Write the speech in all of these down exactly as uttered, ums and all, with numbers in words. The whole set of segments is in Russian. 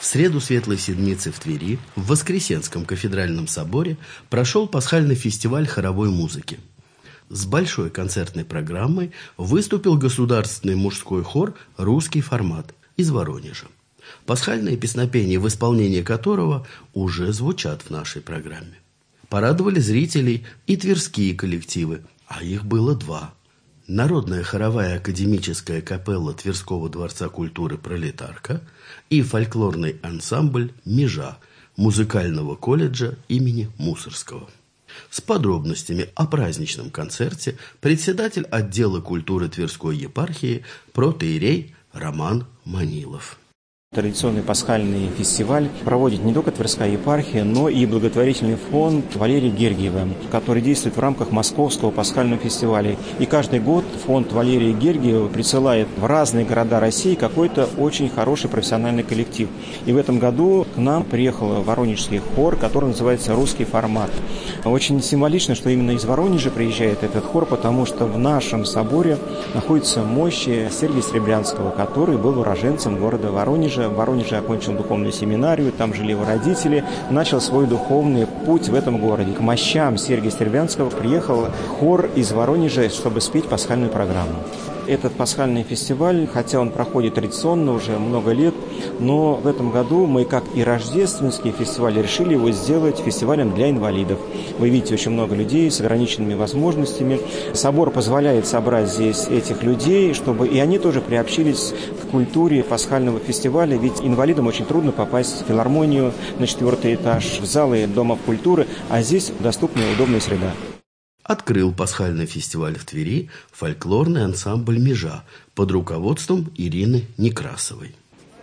В среду Светлой Седмицы в Твери, в Воскресенском кафедральном соборе, прошел пасхальный фестиваль хоровой музыки. С большой концертной программой выступил государственный мужской хор «Русский формат» из Воронежа, пасхальные песнопения, в исполнении которого уже звучат в нашей программе. Порадовали зрителей и тверские коллективы, а их было два. Народная хоровая академическая капелла Тверского дворца культуры «Пролетарка» и фольклорный ансамбль «Межа» музыкального колледжа имени Мусоргского. С подробностями о праздничном концерте председатель отдела культуры Тверской епархии протоиерей Роман Манилов. Традиционный пасхальный фестиваль проводит не только Тверская епархия, но и благотворительный фонд Валерия Гергиева, который действует в рамках Московского пасхального фестиваля. И каждый год фонд Валерия Гергиева присылает в разные города России какой-то очень хороший профессиональный коллектив. И в этом году к нам приехал воронежский хор, который называется «Русский формат». Очень символично, что именно из Воронежа приезжает этот хор, потому что в нашем соборе находится мощи Сергия Сребрянского, который был уроженцем города Воронежа. В Воронеже окончил духовную семинарию, там жили его родители, начал свой духовный путь в этом городе. К мощам Сергия Сребрянского приехал хор из Воронежа, чтобы спеть пасхальную программу. Этот пасхальный фестиваль, хотя он проходит традиционно уже много лет, но в этом году мы, как и рождественский фестиваль, решили его сделать фестивалем для инвалидов. Вы видите очень много людей с ограниченными возможностями. Собор позволяет собрать здесь этих людей, чтобы и они тоже приобщились к культуре пасхального фестиваля, ведь инвалидам очень трудно попасть в филармонию на четвертый этаж, в залы домов культуры, а здесь доступная и удобная среда. Открыл пасхальный фестиваль в Твери фольклорный ансамбль «Межа» под руководством Ирины Некрасовой.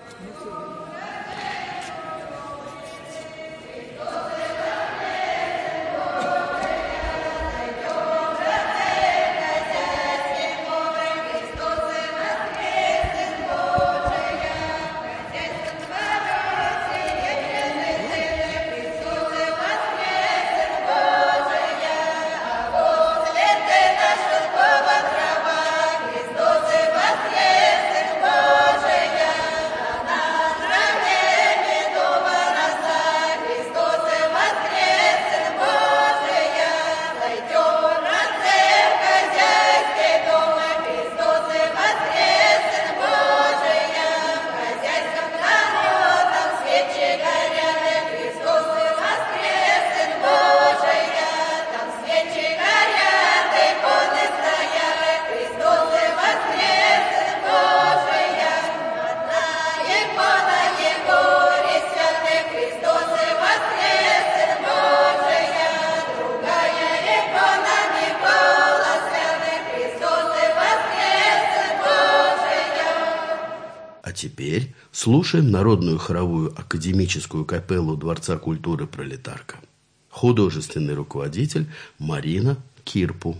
А теперь слушаем народную хоровую академическую капеллу Дворца культуры «Пролетарка». Художественный руководитель Марина Кирпу.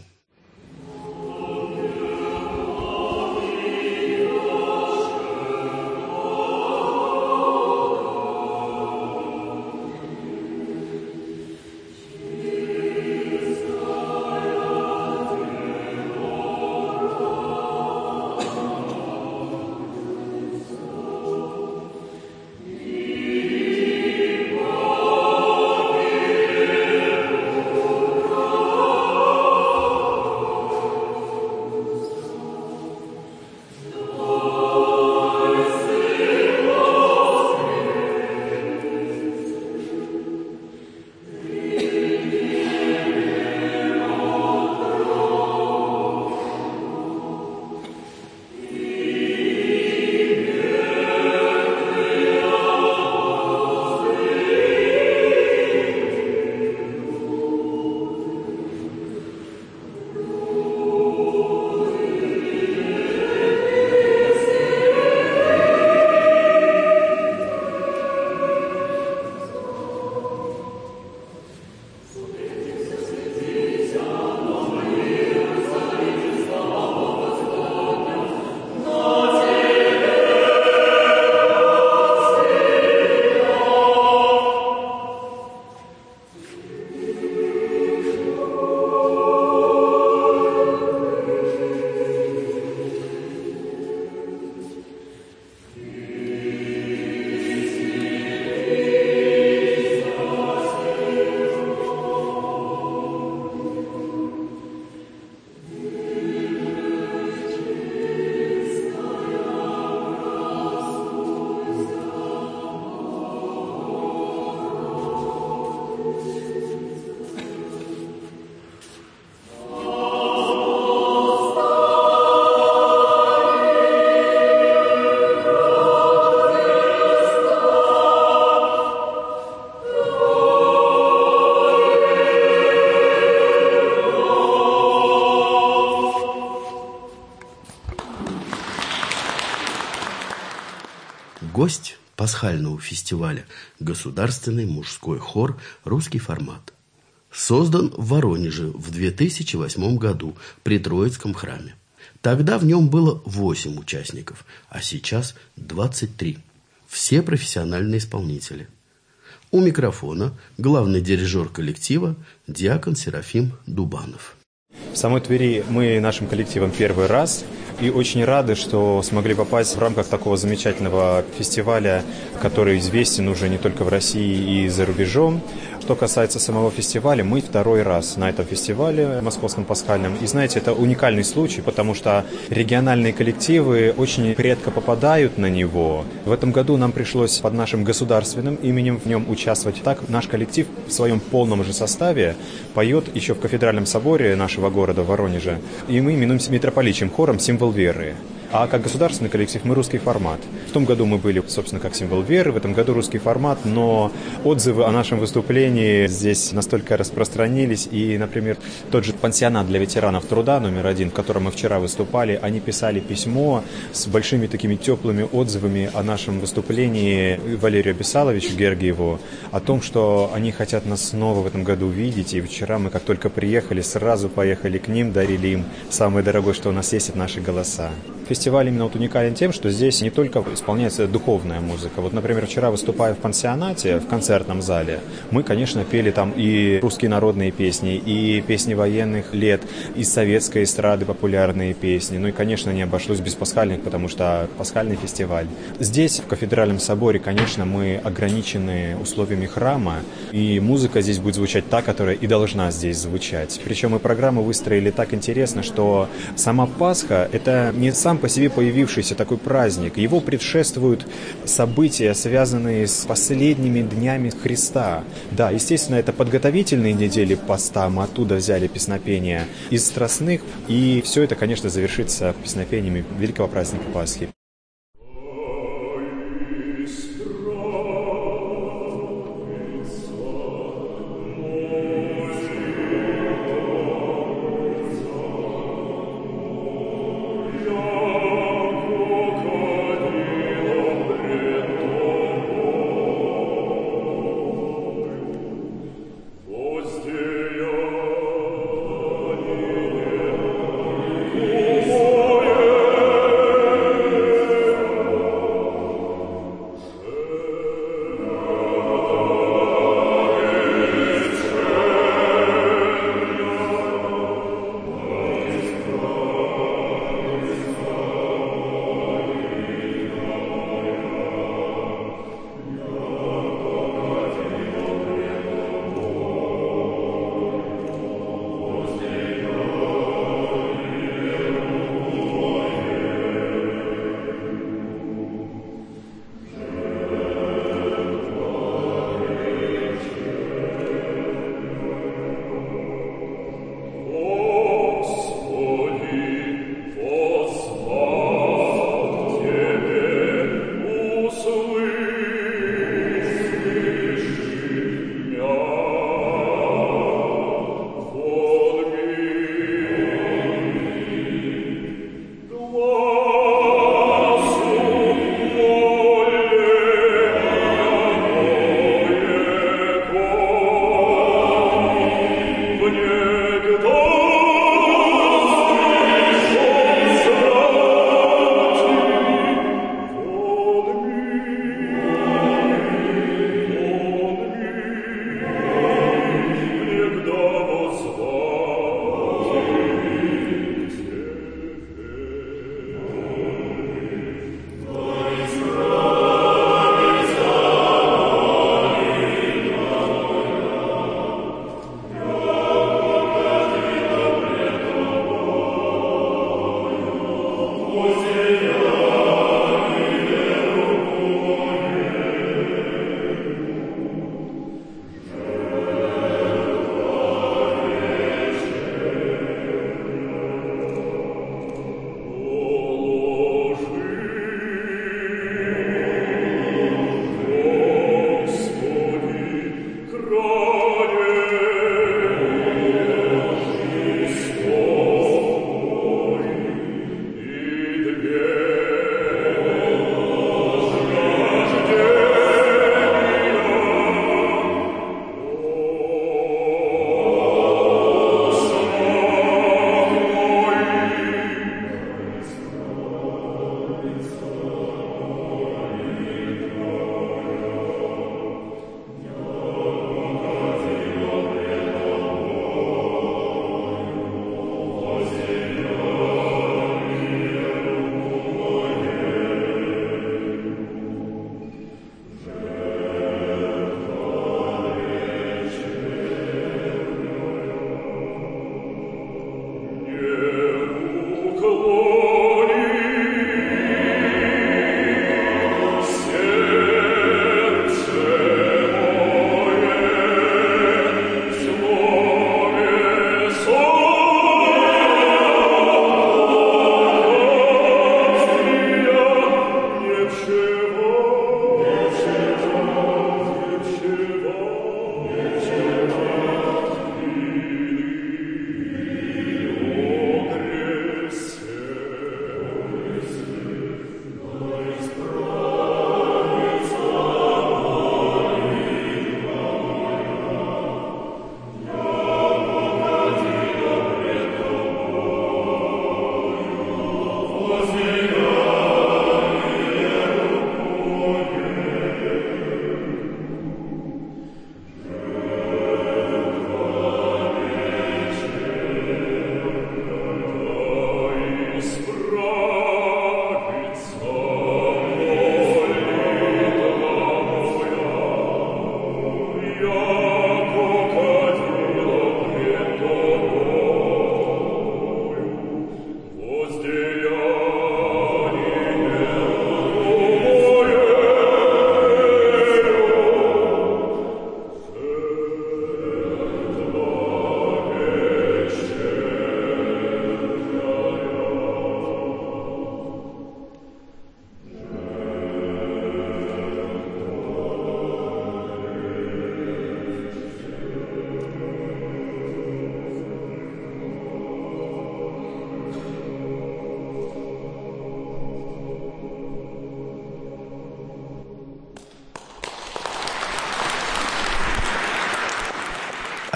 Гость пасхального фестиваля – государственный мужской хор «Русский формат». Создан в Воронеже в две тысячи восьмом году при Троицком храме. Тогда в нем было восемь участников, а сейчас двадцать три. Все профессиональные исполнители. У микрофона главный дирижер коллектива диакон Серафим Дубанов. В самой Твери мы нашим коллективом первый раз и очень рады, что смогли попасть в рамках такого замечательного фестиваля, который известен уже не только в России и за рубежом. Что касается самого фестиваля, мы второй раз на этом фестивале московском пасхальном. И знаете, это уникальный случай, потому что региональные коллективы очень редко попадают на него. В этом году нам пришлось под нашим государственным именем в нем участвовать. Так наш коллектив в своем полном же составе поет еще в кафедральном соборе нашего города Воронежа. И мы именуемся митрополичьим хором «Символ веры». А как государственный коллектив мы «Русский формат». В том году мы были, собственно, как «Символ веры», в этом году «Русский формат», но отзывы о нашем выступлении здесь настолько распространились. И, например, тот же пансионат для ветеранов труда номер один, в котором мы вчера выступали, они писали письмо с большими такими теплыми отзывами о нашем выступлении Валерию Бесаловичу Гергиеву, о том, что они хотят нас снова в этом году видеть. И вчера мы, как только приехали, сразу поехали к ним, дарили им самое дорогое, что у нас есть, это наши голоса. Фестиваль именно вот уникален тем, что здесь не только исполняется духовная музыка. Вот, например, вчера, выступая в пансионате, в концертном зале, мы, конечно, пели там и русские народные песни, и песни военных лет, и советской эстрады популярные песни. Ну и, конечно, не обошлось без пасхальных, потому что пасхальный фестиваль. Здесь, в кафедральном соборе, конечно, мы ограничены условиями храма, и музыка здесь будет звучать та, которая и должна здесь звучать. Причем мы программу выстроили так интересно, что сама Пасха – это не сам по себе появившийся такой праздник. Его предшествуют события, связанные с последними днями Христа. Да, естественно, это подготовительные недели поста, мы оттуда взяли песнопения из страстных, и все это, конечно, завершится песнопениями великого праздника Пасхи.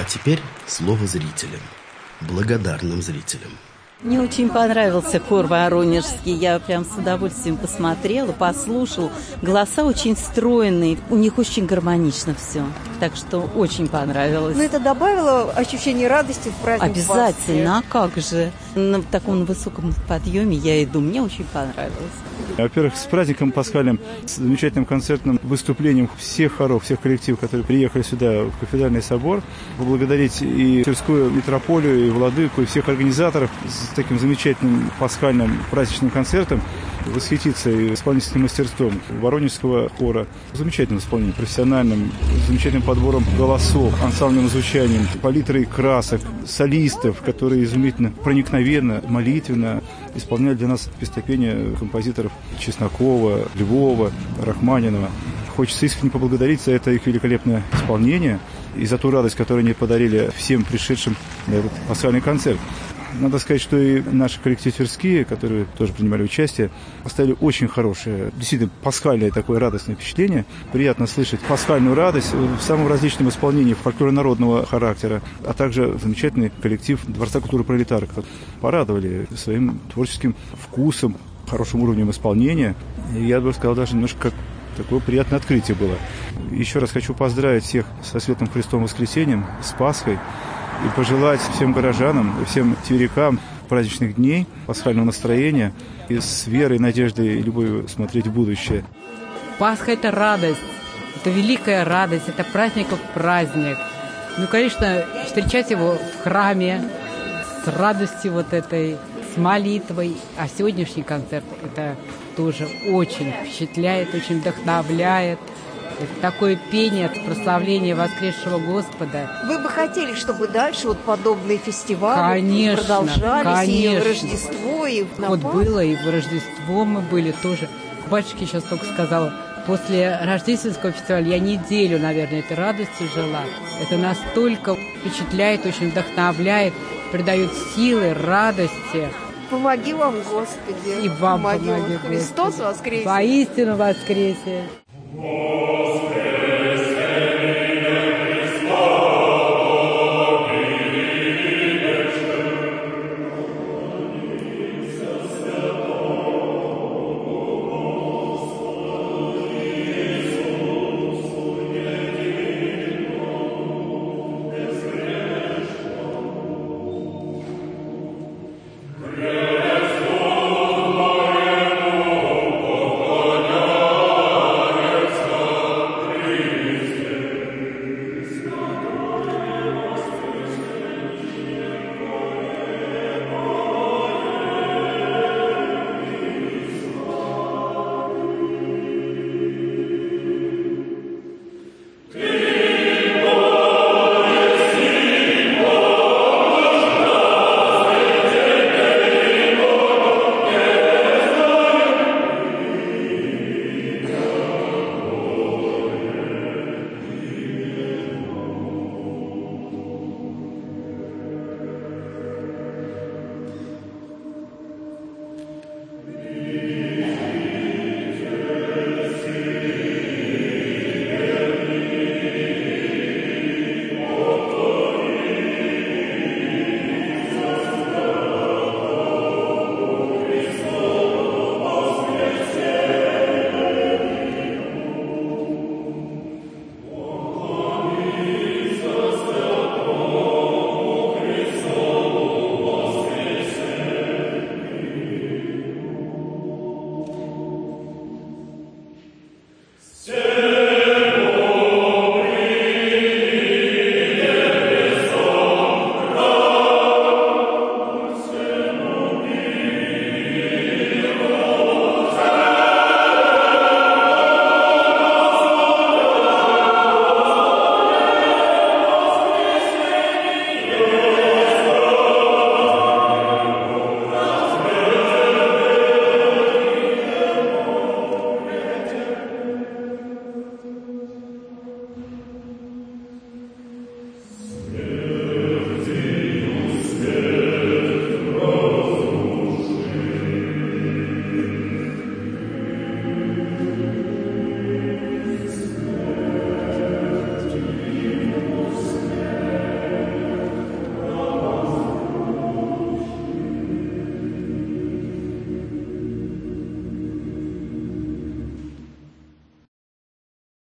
теперь слово зрителям, благодарным зрителям. Мне очень понравился хор воронежский. Я прям с удовольствием посмотрела, послушала. Голоса очень стройные, у них очень гармонично все. Так что очень понравилось. Но это добавило ощущение радости в праздник? Обязательно, а как же? На таком высоком подъеме я иду, мне очень понравилось. Во-первых, с праздником пасхальным, с замечательным концертным выступлением всех хоров, всех коллективов, которые приехали сюда, в Кафедральный собор. Поблагодарить и Тверскую митрополию, и владыку, и всех организаторов с таким замечательным пасхальным праздничным концертом. Восхититься и исполнительским мастерством воронежского хора, замечательным исполнением, профессиональным, замечательным подбором голосов, ансамблевым звучанием, палитрой красок, солистов, которые изумительно, проникновенно, молитвенно исполняли для нас песнопения композиторов Чеснокова, Львова, Рахманинова. Хочется искренне поблагодарить за это их великолепное исполнение и за ту радость, которую они подарили всем пришедшим на этот пасхальный концерт. Надо сказать, что и наши коллективы тверские, которые тоже принимали участие, оставили очень хорошее, действительно пасхальное такое радостное впечатление. Приятно слышать пасхальную радость в самом различном исполнении фольклорно-народного характера, а также замечательный коллектив Дворца культуры пролетаров. Порадовали своим творческим вкусом, хорошим уровнем исполнения. И я бы сказал, даже немножко как такое приятное открытие было. Еще раз хочу поздравить всех со Светлым Христом Воскресением, с Пасхой. И пожелать всем горожанам, всем тверякам праздничных дней, пасхального настроения и с верой, надеждой и любовью смотреть в будущее. Пасха – это радость, это великая радость, это праздников праздник. Ну, конечно, встречать его в храме с радостью вот этой, с молитвой. А сегодняшний концерт – это тоже очень впечатляет, очень вдохновляет. Это такое пение, прославление воскресшего Господа. Вы бы хотели, чтобы дальше вот подобные фестивали конечно, продолжались, конечно. и в Рождество, и в Вот было, и в Рождество мы были тоже. Батюшке сейчас только сказала, после рождественского фестиваля я неделю, наверное, этой радости жила. Это настолько впечатляет, очень вдохновляет, придает силы, радости. Помоги вам, Господи. И вам помоги. помоги, Христос воскресе. Воистину воскресе. Господи.